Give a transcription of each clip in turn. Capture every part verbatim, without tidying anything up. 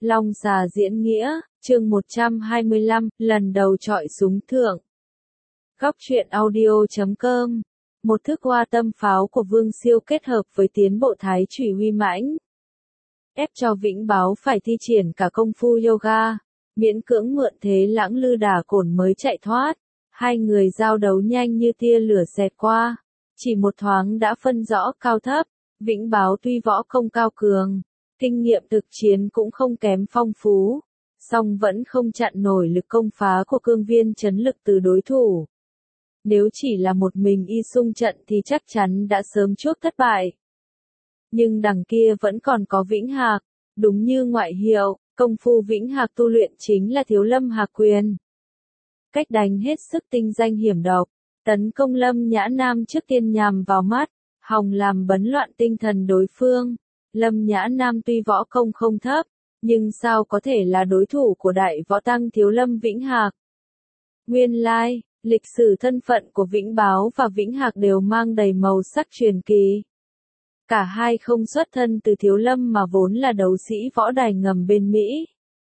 Long xà diễn nghĩa, chương một trăm hai mươi lăm, lần đầu chọi súng thượng. Góc truyện audio chấm com. Một thức hoa tâm pháo của Vương Siêu kết hợp với tiến bộ thái trùy huy mãnh. Ép cho Vĩnh Báo phải thi triển cả công phu yoga, miễn cưỡng mượn thế lãng lư đả cổn mới chạy thoát. Hai người giao đấu nhanh như tia lửa xẹt qua. Chỉ một thoáng đã phân rõ cao thấp. Vĩnh Báo tuy võ công cao cường, kinh nghiệm thực chiến cũng không kém phong phú, song vẫn không chặn nổi lực công phá của cương viên chấn lực từ đối thủ. Nếu chỉ là một mình y xung trận thì chắc chắn đã sớm chuốc thất bại. Nhưng đằng kia vẫn còn có Vĩnh Hạc, đúng như ngoại hiệu, công phu Vĩnh Hạc tu luyện chính là Thiếu Lâm Hạc Quyền. Cách đánh hết sức tinh danh hiểm độc, tấn công Lâm Nhã Nam trước tiên nhằm vào mắt, hòng làm bấn loạn tinh thần đối phương. Lâm Nhã Nam tuy võ công không thấp, nhưng sao có thể là đối thủ của đại võ tăng Thiếu Lâm Vĩnh Hạc. Nguyên lai, lịch sử thân phận của Vĩnh Báo và Vĩnh Hạc đều mang đầy màu sắc truyền kỳ. Cả hai không xuất thân từ Thiếu Lâm mà vốn là đấu sĩ võ đài ngầm bên Mỹ.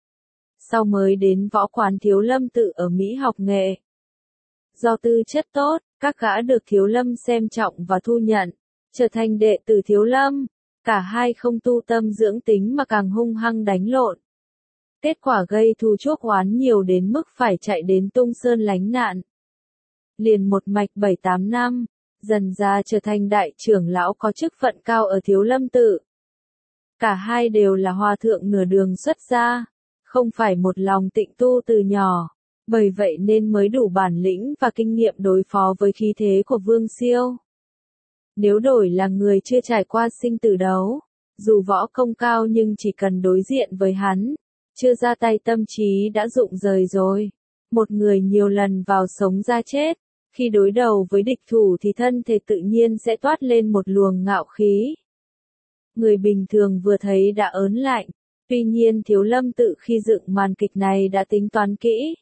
Sau mới đến võ quán Thiếu Lâm tự ở Mỹ học nghệ. Do tư chất tốt, các gã được Thiếu Lâm xem trọng và thu nhận, trở thành đệ tử Thiếu Lâm. Cả hai không tu tâm dưỡng tính mà càng hung hăng đánh lộn. Kết quả gây thù chuốc oán nhiều đến mức phải chạy đến Tung Sơn lánh nạn. Liền một mạch bảy tám năm, dần ra trở thành đại trưởng lão có chức phận cao ở Thiếu Lâm tự. Cả hai đều là hòa thượng nửa đường xuất gia, không phải một lòng tịnh tu từ nhỏ, bởi vậy nên mới đủ bản lĩnh và kinh nghiệm đối phó với khí thế của Vương Siêu. Nếu đổi là người chưa trải qua sinh tử đấu, dù võ công cao nhưng chỉ cần đối diện với hắn, chưa ra tay tâm trí đã rụng rời rồi. Một người nhiều lần vào sống ra chết, khi đối đầu với địch thủ thì thân thể tự nhiên sẽ toát lên một luồng ngạo khí. Người bình thường vừa thấy đã ớn lạnh, tuy nhiên Thiếu Lâm tự khi dựng màn kịch này đã tính toán kỹ.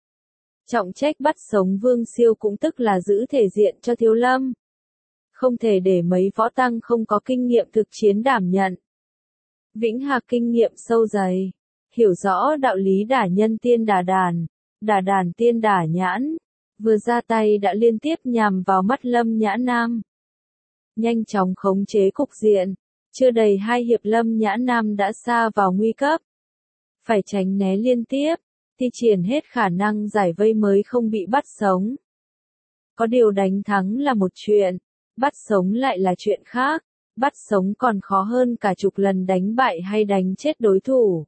Trọng trách bắt sống Vương Siêu cũng tức là giữ thể diện cho Thiếu Lâm. Không thể để mấy võ tăng không có kinh nghiệm thực chiến đảm nhận. Vĩnh Hạc kinh nghiệm sâu dày, hiểu rõ đạo lý đả nhân tiên đả đàn, đả đàn tiên đả nhãn, vừa ra tay đã liên tiếp nhằm vào mắt Lâm Nhã Nam. Nhanh chóng khống chế cục diện, chưa đầy hai hiệp Lâm Nhã Nam đã sa vào nguy cấp. Phải tránh né liên tiếp, thi triển hết khả năng giải vây mới không bị bắt sống. Có điều đánh thắng là một chuyện. Bắt sống lại là chuyện khác, bắt sống còn khó hơn cả chục lần đánh bại hay đánh chết đối thủ.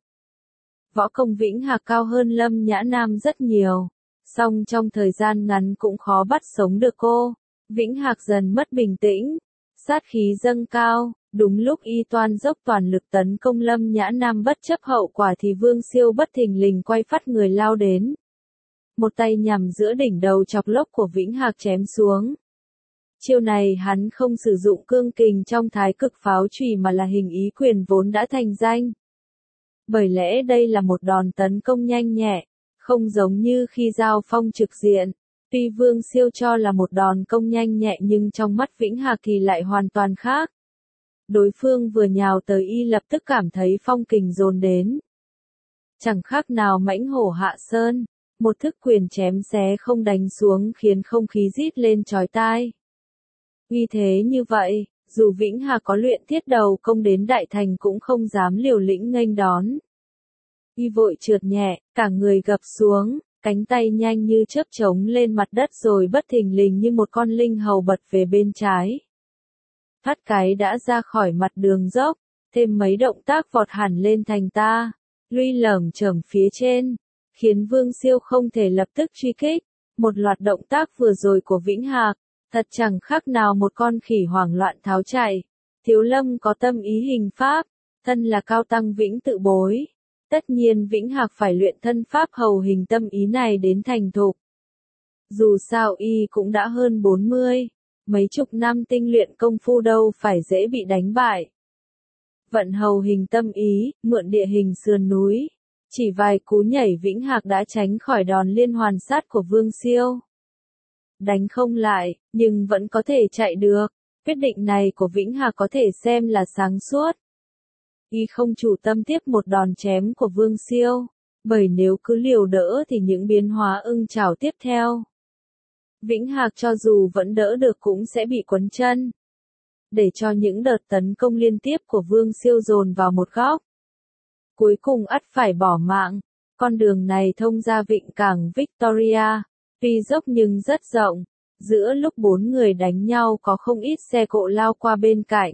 Võ công Vĩnh Hạc cao hơn Lâm Nhã Nam rất nhiều, song trong thời gian ngắn cũng khó bắt sống được cô. Vĩnh Hạc dần mất bình tĩnh, sát khí dâng cao, đúng lúc y toan dốc toàn lực tấn công Lâm Nhã Nam bất chấp hậu quả thì Vương Siêu bất thình lình quay phát người lao đến. Một tay nhằm giữa đỉnh đầu chọc lốc của Vĩnh Hạc chém xuống. Chiêu này hắn không sử dụng cương kình trong thái cực pháo chùy mà là hình ý quyền vốn đã thành danh. Bởi lẽ đây là một đòn tấn công nhanh nhẹ, không giống như khi giao phong trực diện. Tuy Vương Siêu cho là một đòn công nhanh nhẹ nhưng trong mắt Vĩnh Hạc thì lại hoàn toàn khác. Đối phương vừa nhào tới y lập tức cảm thấy phong kình dồn đến. Chẳng khác nào mãnh hổ hạ sơn, một thức quyền chém xé không đánh xuống khiến không khí rít lên chói tai. Uy thế như vậy, dù Vĩnh Hạc có luyện thiết đầu công đến đại thành cũng không dám liều lĩnh nghênh đón. Y vội trượt nhẹ, cả người gập xuống, cánh tay nhanh như chớp trống lên mặt đất rồi bất thình lình như một con linh hầu bật về bên trái. Thoát cái đã ra khỏi mặt đường dốc, thêm mấy động tác vọt hẳn lên thành ta, luy lởm chởm phía trên, khiến Vương Siêu không thể lập tức truy kích. Một loạt động tác vừa rồi của Vĩnh Hạc, thật chẳng khác nào một con khỉ hoảng loạn tháo chạy. Thiếu Lâm có tâm ý hình pháp, thân là cao tăng Vĩnh tự bối. Tất nhiên Vĩnh Hạc phải luyện thân pháp hầu hình tâm ý này đến thành thục. Dù sao y cũng đã hơn bốn mươi, mấy chục năm tinh luyện công phu đâu phải dễ bị đánh bại. Vận hầu hình tâm ý, mượn địa hình sườn núi. Chỉ vài cú nhảy Vĩnh Hạc đã tránh khỏi đòn liên hoàn sát của Vương Siêu. Đánh không lại, nhưng vẫn có thể chạy được. Quyết định này của Vĩnh Hạc có thể xem là sáng suốt. Y không chủ tâm tiếp một đòn chém của Vương Siêu, bởi nếu cứ liều đỡ thì những biến hóa ưng chảo tiếp theo. Vĩnh Hạc cho dù vẫn đỡ được cũng sẽ bị quấn chân. Để cho những đợt tấn công liên tiếp của Vương Siêu dồn vào một góc. Cuối cùng ắt phải bỏ mạng, con đường này thông ra vịnh cảng Victoria, tuy dốc nhưng rất rộng, giữa lúc bốn người đánh nhau có không ít xe cộ lao qua bên cạnh.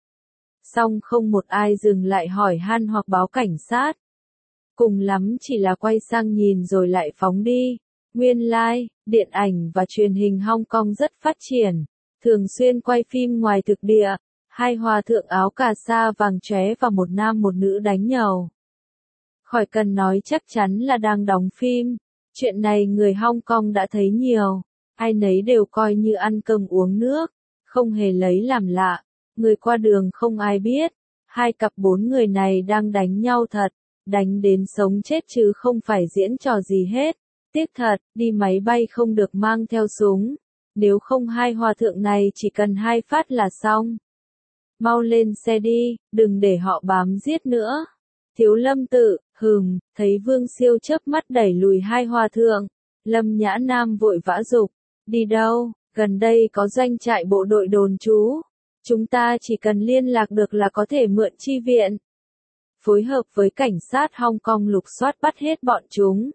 Song không một ai dừng lại hỏi han hoặc báo cảnh sát. Cùng lắm chỉ là quay sang nhìn rồi lại phóng đi. Nguyên lai, like, điện ảnh và truyền hình Hong Kong rất phát triển, thường xuyên quay phim ngoài thực địa, hai hòa thượng áo cà sa vàng chóe và một nam một nữ đánh nhau. Khỏi cần nói chắc chắn là đang đóng phim, chuyện này người Hong Kong đã thấy nhiều, ai nấy đều coi như ăn cơm uống nước, không hề lấy làm lạ, người qua đường không ai biết, hai cặp bốn người này đang đánh nhau thật, đánh đến sống chết chứ không phải diễn trò gì hết. Tiếc thật, đi máy bay không được mang theo súng, nếu không hai hòa thượng này chỉ cần hai phát là xong. Mau lên xe đi, đừng để họ bám giết nữa. Thiếu Lâm Tự, hừm, thấy Vương Siêu chớp mắt đẩy lùi hai hòa thượng, Lâm Nhã Nam vội vã dục, đi đâu, gần đây có doanh trại bộ đội đồn trú, chúng ta chỉ cần liên lạc được là có thể mượn chi viện. Phối hợp với cảnh sát Hong Kong lục soát bắt hết bọn chúng.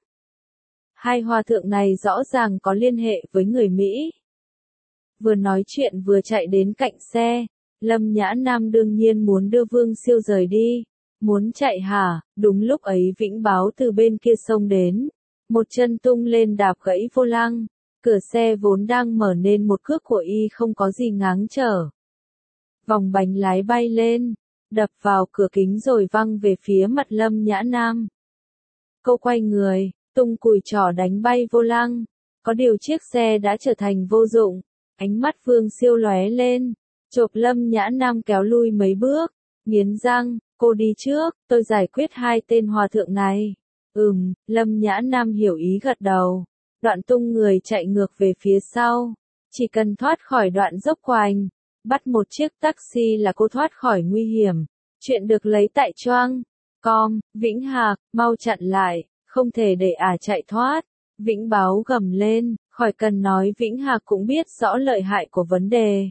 Hai hòa thượng này rõ ràng có liên hệ với người Mỹ. Vừa nói chuyện vừa chạy đến cạnh xe, Lâm Nhã Nam đương nhiên muốn đưa Vương Siêu rời đi. Muốn chạy hả? Đúng lúc ấy Vĩnh Báo từ bên kia sông đến. Một chân tung lên đạp gãy vô lăng. Cửa xe vốn đang mở nên một cước của y không có gì ngáng trở. Vòng bánh lái bay lên, đập vào cửa kính rồi văng về phía mặt Lâm Nhã Nam. Cô quay người, tung cùi trỏ đánh bay vô lăng. Có điều chiếc xe đã trở thành vô dụng. Ánh mắt Vương Siêu lóe lên, chộp Lâm Nhã Nam kéo lui mấy bước, nghiến răng, cô đi trước, tôi giải quyết hai tên hòa thượng này. Ừm, Lâm Nhã Nam hiểu ý gật đầu, đoạn tung người chạy ngược về phía sau, chỉ cần thoát khỏi đoạn dốc quanh, bắt một chiếc taxi là cô thoát khỏi nguy hiểm, chuyện được lấy tại Choang. Com, Vĩnh Hạc, mau chặn lại, không thể để ả chạy thoát. Vĩnh Báo gầm lên, khỏi cần nói Vĩnh Hạc cũng biết rõ lợi hại của vấn đề.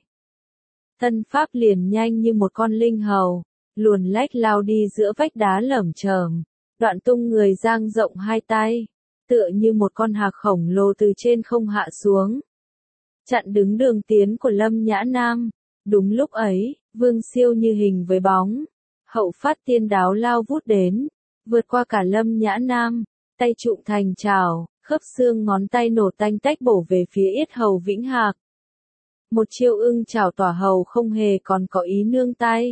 Tân Pháp liền nhanh như một con linh hầu, luồn lách lao đi giữa vách đá lởm chởm, đoạn tung người dang rộng hai tay, tựa như một con hạc khổng lồ từ trên không hạ xuống. Chặn đứng đường tiến của Lâm Nhã Nam, đúng lúc ấy, Vương Siêu như hình với bóng, hậu phát tiên đáo lao vút đến, vượt qua cả Lâm Nhã Nam, tay trụm thành chảo, khớp xương ngón tay nổ tanh tách bổ về phía yết hầu Vĩnh Hạc. Một chiêu ưng chảo tỏa hầu không hề còn có ý nương tay.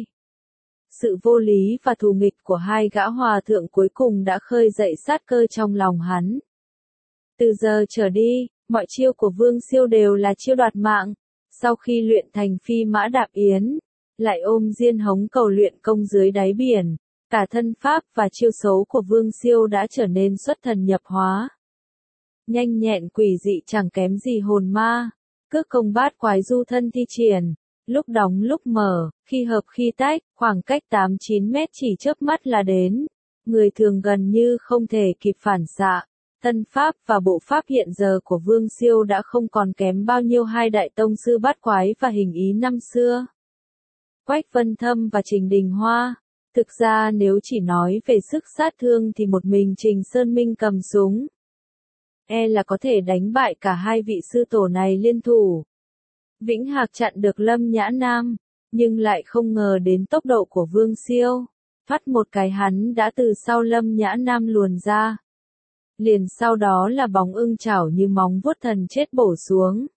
Sự vô lý và thù nghịch của hai gã hòa thượng cuối cùng đã khơi dậy sát cơ trong lòng hắn. Từ giờ trở đi, mọi chiêu của Vương Siêu đều là chiêu đoạt mạng. Sau khi luyện thành phi mã đạp yến, lại ôm diên hống cầu luyện công dưới đáy biển, cả thân pháp và chiêu số của Vương Siêu đã trở nên xuất thần nhập hóa. Nhanh nhẹn quỷ dị chẳng kém gì hồn ma, cước công bát quái du thân thi triển, lúc đóng lúc mở, khi hợp khi tách, khoảng cách tám chín mét chỉ chớp mắt là đến. Người thường gần như không thể kịp phản xạ. Thân pháp và bộ pháp hiện giờ của Vương Siêu đã không còn kém bao nhiêu hai đại tông sư bát quái và hình ý năm xưa. Quách Vân Thâm và Trình Đình Hoa. Thực ra nếu chỉ nói về sức sát thương thì một mình Trình Sơn Minh cầm súng, e là có thể đánh bại cả hai vị sư tổ này liên thủ. Vĩnh Hạc chặn được Lâm Nhã Nam, nhưng lại không ngờ đến tốc độ của Vương Siêu. Phát một cái hắn đã từ sau Lâm Nhã Nam luồn ra. Liền sau đó là bóng ưng chảo như móng vuốt thần chết bổ xuống.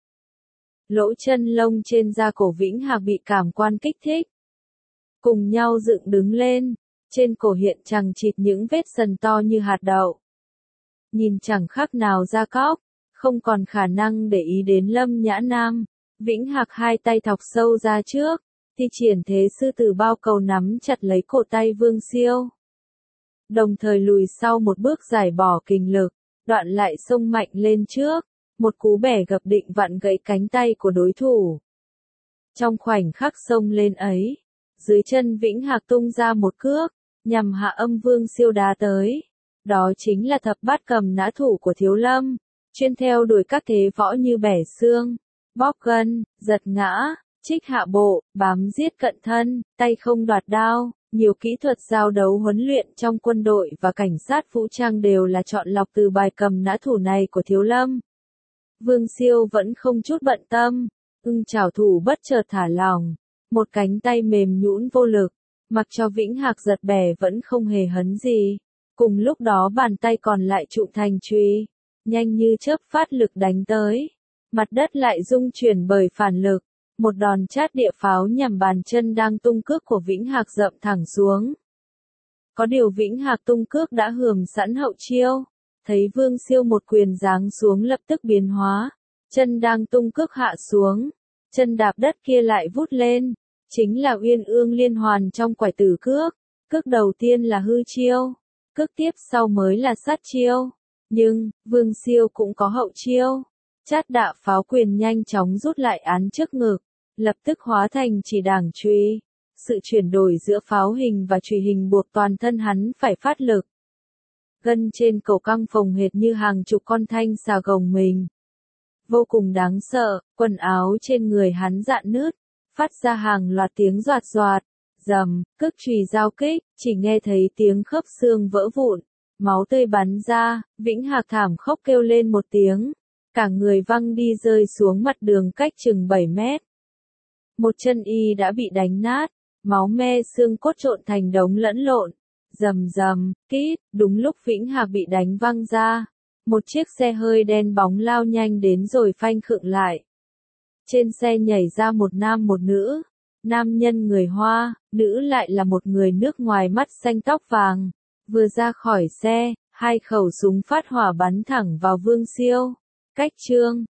Lỗ chân lông trên da cổ Vĩnh Hạc bị cảm quan kích thích. Cùng nhau dựng đứng lên, trên cổ hiện chằng chịt những vết sần to như hạt đậu. Nhìn chẳng khác nào da cóc, không còn khả năng để ý đến Lâm Nhã Nam. Vĩnh Hạc hai tay thọc sâu ra trước, thi triển thế sư tử bao cầu nắm chặt lấy cổ tay Vương Siêu. Đồng thời lùi sau một bước giải bỏ kình lực, đoạn lại xông mạnh lên trước, một cú bẻ gập định vặn gãy cánh tay của đối thủ. Trong khoảnh khắc xông lên ấy, dưới chân Vĩnh Hạc tung ra một cước, nhằm hạ âm Vương Siêu đá tới. Đó chính là thập bát cầm nã thủ của Thiếu Lâm, chuyên theo đuổi các thế võ như bẻ xương, bóp gân, giật ngã, trích hạ bộ, bám giết cận thân, tay không đoạt đao. Nhiều kỹ thuật giao đấu huấn luyện trong quân đội và cảnh sát vũ trang đều là chọn lọc từ bài cầm nã thủ này của Thiếu Lâm. Vương Siêu vẫn không chút bận tâm, ưng chảo thủ bất chợt thả lỏng, một cánh tay mềm nhũn vô lực, mặc cho Vĩnh Hạc giật bẻ vẫn không hề hấn gì. Cùng lúc đó bàn tay còn lại trụ thành chùy, nhanh như chớp phát lực đánh tới. Mặt đất lại rung chuyển bởi phản lực, một đòn chát địa pháo nhằm bàn chân đang tung cước của Vĩnh Hạc dậm thẳng xuống. Có điều Vĩnh Hạc tung cước đã hườm sẵn hậu chiêu, thấy Vương Siêu một quyền giáng xuống lập tức biến hóa, chân đang tung cước hạ xuống, chân đạp đất kia lại vút lên, chính là Uyên Ương liên hoàn trong quải tử cước. Cước đầu tiên là hư chiêu, cước tiếp sau mới là sát chiêu, nhưng Vương Siêu cũng có hậu chiêu. Chát đạ pháo quyền nhanh chóng rút lại án trước ngực, lập tức hóa thành chỉ đảng chùy. Sự chuyển đổi giữa pháo hình và chùy hình buộc toàn thân hắn phải phát lực. Gân trên cổ căng phồng hệt như hàng chục con thanh xà gồng mình. Vô cùng đáng sợ, quần áo trên người hắn rạn nứt, phát ra hàng loạt tiếng doạt doạt, rầm, cước chùy giao kích, chỉ nghe thấy tiếng khớp xương vỡ vụn, máu tươi bắn ra, Vĩnh Hạc thảm khóc kêu lên một tiếng, cả người văng đi rơi xuống mặt đường cách chừng bảy mét. Một chân y đã bị đánh nát, máu me xương cốt trộn thành đống lẫn lộn, rầm rầm, kít, đúng lúc Vĩnh Hạc bị đánh văng ra, một chiếc xe hơi đen bóng lao nhanh đến rồi phanh khựng lại. Trên xe nhảy ra một nam một nữ, nam nhân người Hoa, nữ lại là một người nước ngoài mắt xanh tóc vàng. Vừa ra khỏi xe, hai khẩu súng phát hỏa bắn thẳng vào Vương Siêu. Cách chương